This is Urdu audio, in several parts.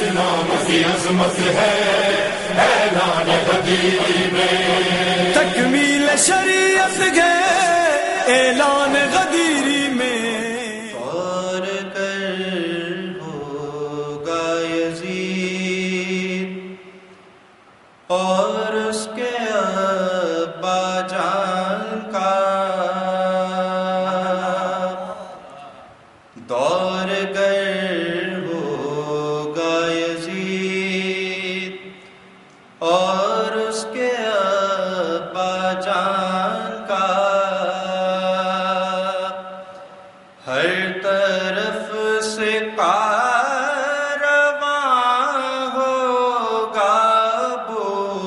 نام کی عظمت ہے اعلان غدیر میں، تکمیل شریعت گئے اعلان غدیری میں، اور کر ہوگا یزید اور اس کے ابا جان کا دور گر ہوگا یزید اور اس کے ابا جان کا، ہر طرف سے کارواں ہوگا ابو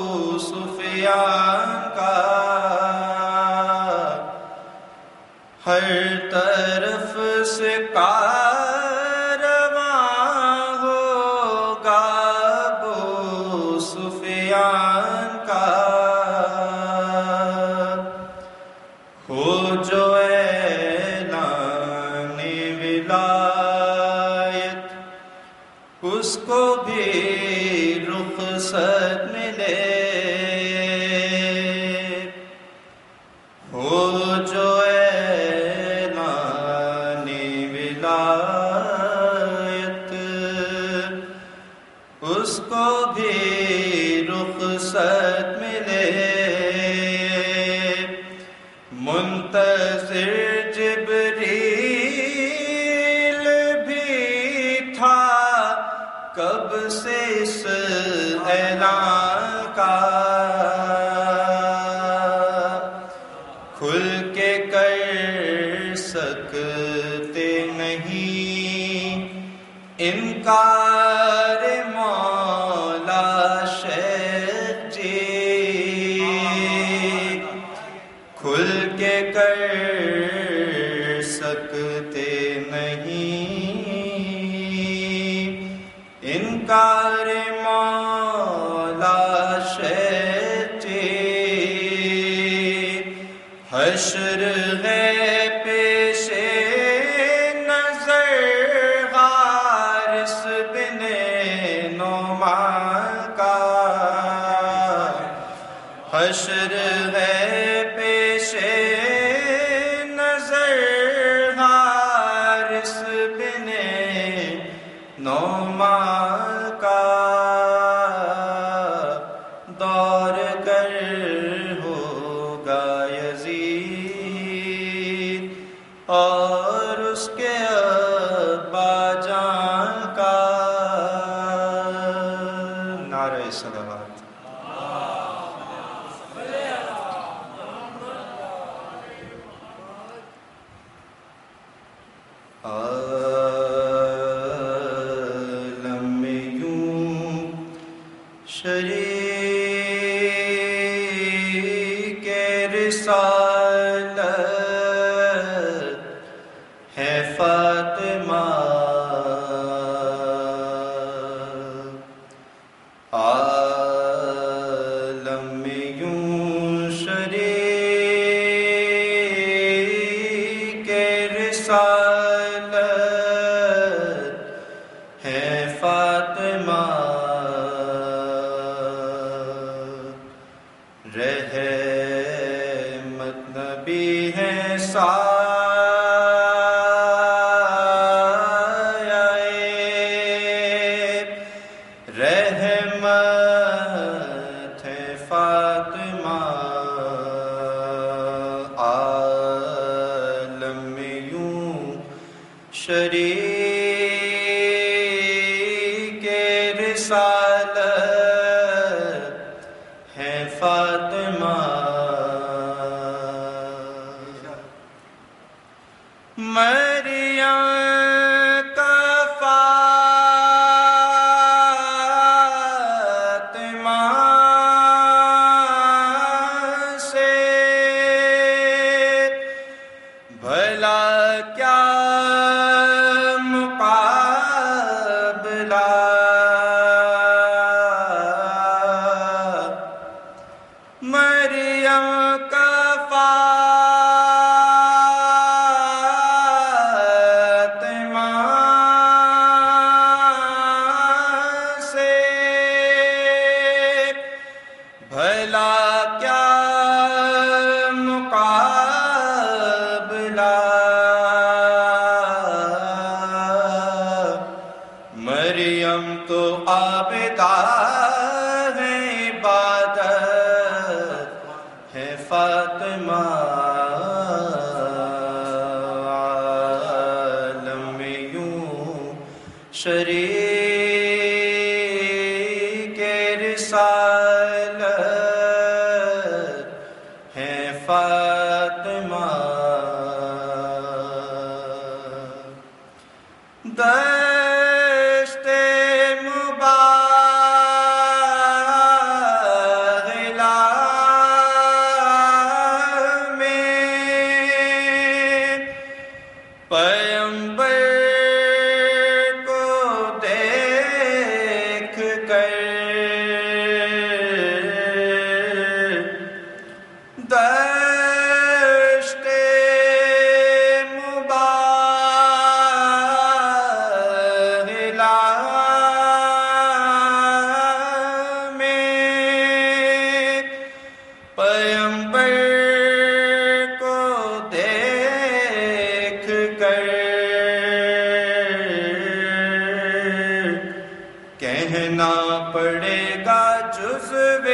سفیان کا، ہر طرف سے کارواں ہوگا ابو سفیان کا، ہو جو اعلان ولایت اس کو بھی رخصت ملے، ہو جو اعلان ولایت اس کو بھی رخصت ملے، منتظر جبریل بھی تھا کب سے اس اعلان کا، کھل کے کر سکتے نہیں انکار مولا شیخ جی، کھل کے کر سکتے نہیں انکار مولا شیخ جی، حشر ہے پیش نظر حارث بن نعمان کا، حشر ہے پیش نظر حارث بن نعمان کا، دور کر ہوگا یزید اور اس کے ابا جان کا، نعرہ صلوات۔ عالم میں یوں شریک رسالت ہے فاطمہ، عالم میں یوں شریک رسالت ہے فاطمہ، رحمت نبی ہے رحمت ہے فاطمہ، عالم میں یوں شریک رسالت ہے فاطمہ، مریم کا فاطمہ سے بھلا کیا مقابلہ، مریم کا فاطمہ مریم تو عابدہ ہے عبادت ہے فاطمہ عالم میں یوں شریک رسالت ہے فاطمہ دشت مباغلہ میں پیغمبر کو دیکھ کر دشت پیغمبر کو دیکھ کر کہنا پڑے گا جزو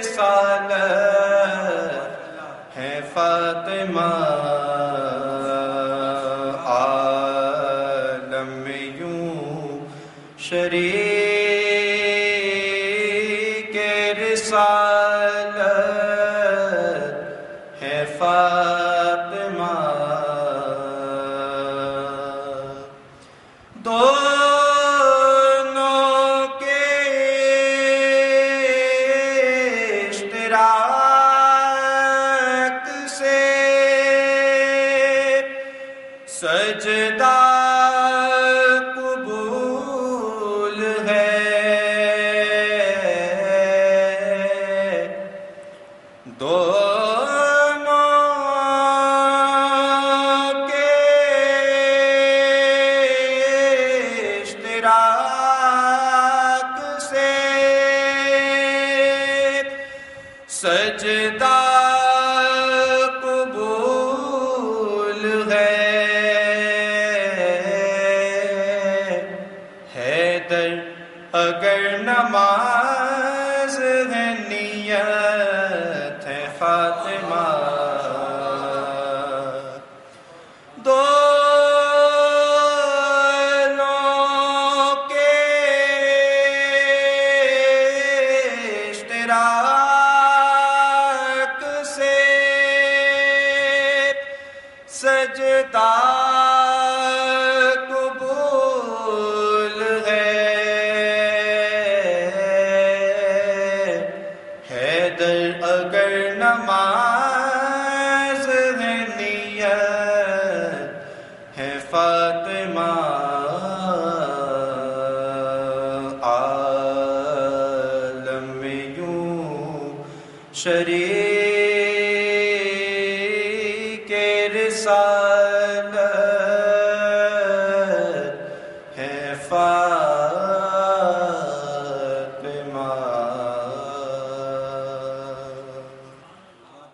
رسالت ہے فاطمہ عالم میں یوں شریک رسالت ہے فاطمہ دونوں کے اشتراک سے سجدہ قبول ہے سجدہ قبول ہے حیدر اگر نماز ہے نیت ہے فاطمہ دونوں کے اشتراک سجدہ قبول ہے حیدر اگر نماز ہے نیت ہے فاطمہ عالم میں یوں شریک رسالت